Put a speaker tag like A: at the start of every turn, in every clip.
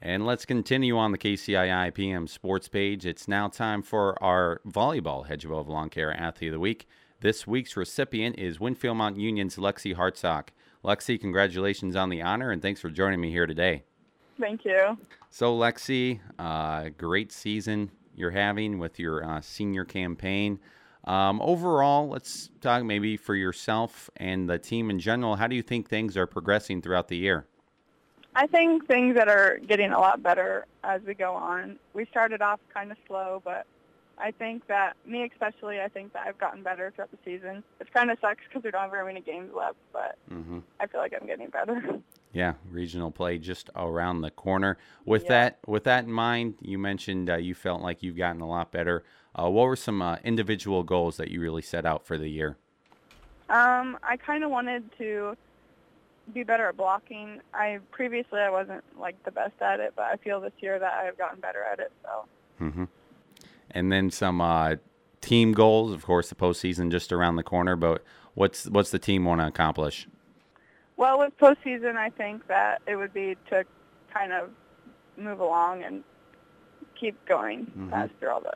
A: And let's continue on the KCII PM sports page. It's now time for our volleyball Hedge Above Lawn Care Athlete of the Week. This week's recipient is Winfield Mount Union's Lexi Hartsock. Lexi, congratulations on the honor, and thanks for joining me here today.
B: Thank you.
A: So, Lexi, great season you're having with your senior campaign. Overall, let's talk maybe for yourself and the team in general. How do you think things are progressing throughout the year?
B: I think things that are getting a lot better as we go on. We started off kind of slow, but I think that, me especially, I think that I've gotten better throughout the season. It kind of sucks because we don't have very many games left, but I feel like I'm getting better.
A: Yeah, regional play just around the corner. With that in mind, you mentioned you felt like you've gotten a lot better. What were some individual goals that you really set out for the year?
B: I kind of wanted to be better at blocking. Previously I wasn't like the best at it, but I feel this year that I've gotten better at it. So.
A: And then some team goals. Of course, the postseason just around the corner. But what's the team want to accomplish?
B: Well, with postseason, I think that it would be to kind of move along and keep going past through all the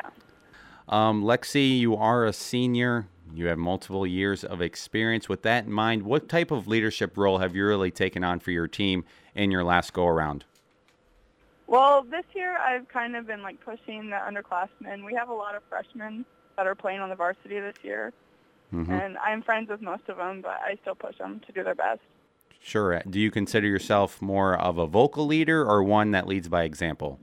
A: Lexi, you are a senior. You have multiple years of experience. With that in mind, what type of leadership role have you really taken on for your team in your last go-around?
B: Well, this year I've kind of been like pushing the underclassmen. We have a lot of freshmen that are playing on the varsity this year, and I'm friends with most of them, but I still push them to do their best.
A: Sure. Do you consider yourself more of a vocal leader or one that leads by example?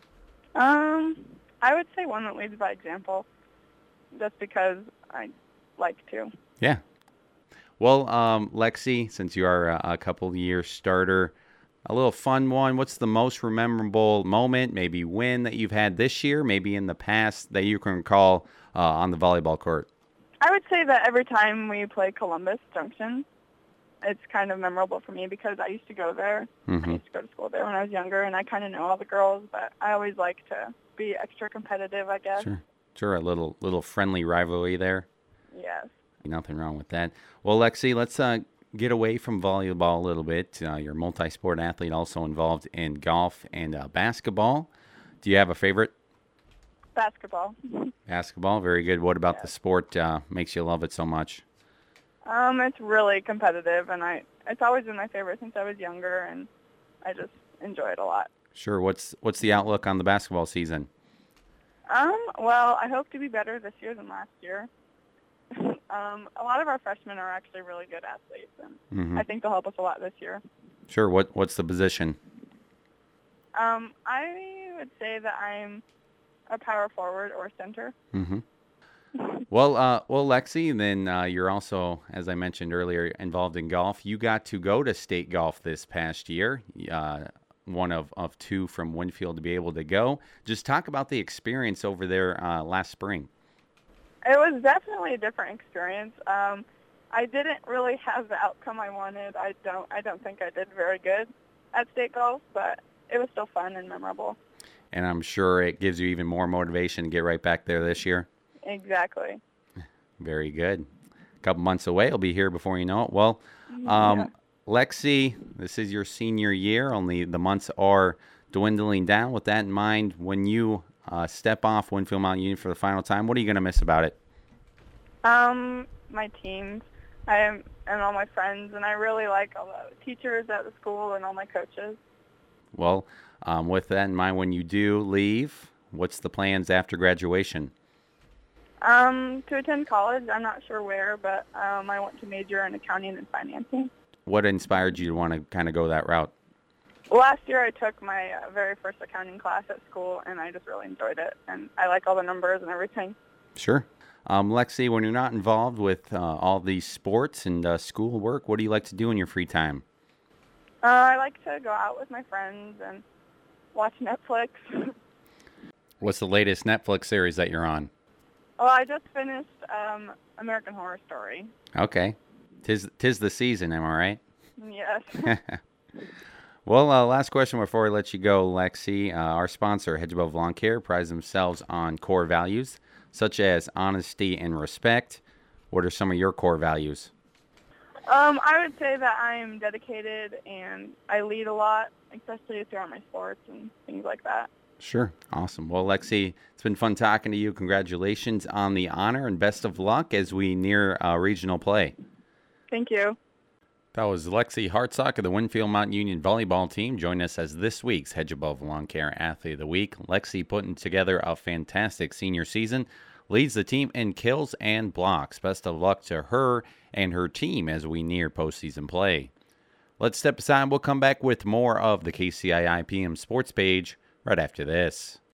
B: I would say one that leads by example, just because I like to.
A: Yeah. Well, Lexi, since you are a couple-year starter, a little fun one. What's the most memorable moment, maybe win that you've had this year, maybe in the past, that you can recall on the volleyball court?
B: I would say that every time we play Columbus Junction, it's kind of memorable for me because I used to go there. I used to go to school there when I was younger, and I kind of know all the girls, but I always like to be extra competitive, I guess.
A: Sure, a little friendly rivalry there.
B: Yes.
A: Nothing wrong with that. Well, Lexi, let's get away from volleyball a little bit. You're a multi-sport athlete, also involved in golf and basketball. Do you have a favorite?
B: Basketball.
A: Basketball, very good. What about the sport makes you love it so much?
B: It's really competitive, and it's always been my favorite since I was younger, and I just enjoy it a lot.
A: Sure. What's the outlook on the basketball season?
B: Well, I hope to be better this year than last year. A lot of our freshmen are actually really good athletes, and I think they'll help us a lot this year.
A: Sure. What's the position?
B: I would say that I'm a power forward or center.
A: Well, Lexi, then you're also, as I mentioned earlier, involved in golf. You got to go to state golf this past year. One of two from Winfield to be able to go. Just talk about the experience over there last spring.
B: It was definitely a different experience. I didn't really have the outcome I wanted. I don't think I did very good at state golf, but it was still fun and memorable.
A: And I'm sure it gives you even more motivation to get right back there this year.
B: Exactly.
A: Very good. A couple months away, it'll be here before you know it. Well, Lexi, this is your senior year. Only the months are dwindling down. With that in mind, when you step off Winfield Mount Union for the final time, what are you going to miss about it?
B: My teams and all my friends, and I really like all the teachers at the school and all my coaches.
A: Well, with that in mind, when you do leave, what's the plans after graduation?
B: To attend college. I'm not sure where, but I want to major in accounting and financing.
A: What inspired you to want to kind of go that route?
B: Last year I took my very first accounting class at school, and I just really enjoyed it, and I like all the numbers and everything.
A: Sure. Lexi, when you're not involved with all these sports and school work, what do you like to do in your free time?
B: I like to go out with my friends and watch Netflix.
A: What's the latest Netflix series that you're on?
B: Well, I just finished American Horror Story.
A: Okay. Tis the season, am I right?
B: Yes.
A: Well, last question before I let you go, Lexi. Our sponsor, Hedge Above Lawn Care, prides themselves on core values such as honesty and respect. What are some of your core values?
B: I would say that I am dedicated and I lead a lot, especially throughout my sports and things like that.
A: Sure. Awesome. Well, Lexi, it's been fun talking to you. Congratulations on the honor and best of luck as we near regional play.
B: Thank you.
A: That was Lexi Hartsock of the Winfield Mountain Union volleyball team. Join us as this week's Hedge Above Lawn Care Athlete of the Week. Lexi putting together a fantastic senior season, leads the team in kills and blocks. Best of luck to her and her team as we near postseason play. Let's step aside. We'll come back with more of the KCII PM Sports Page right after this.